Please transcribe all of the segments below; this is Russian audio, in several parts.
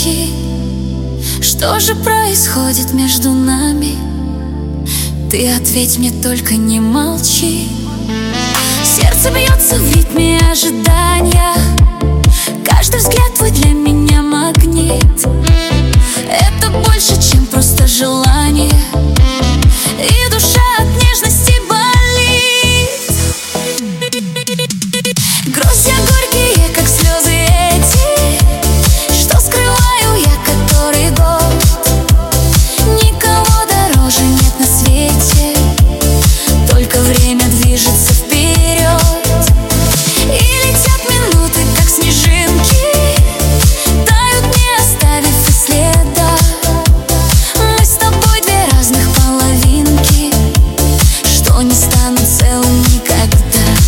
найти. Что же происходит между нами? Ты ответь мне, только не молчи. Сердце бьется в ритме ожидания. Каждый взгляд твой для меня магнит. Это больше, чем просто желание, и душа от нежности болит. Грустья горькие, как слезы эти, что скрываю я который год. Никого дороже нет на свете, только время движется вперед. И летят минуты, как снежинки, тают, не оставив и следа. Мы с тобой две разных половинки, что не станут целым никогда.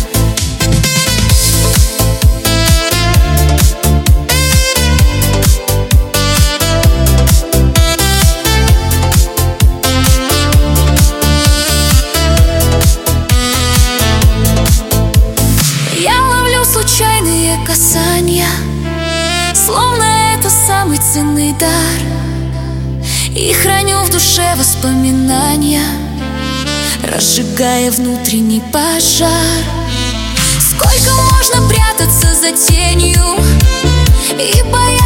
Случайные касания, словно это самый ценный дар, и храню в душе воспоминания, разжигая внутренний пожар. Сколько можно прятаться за тенью и бояться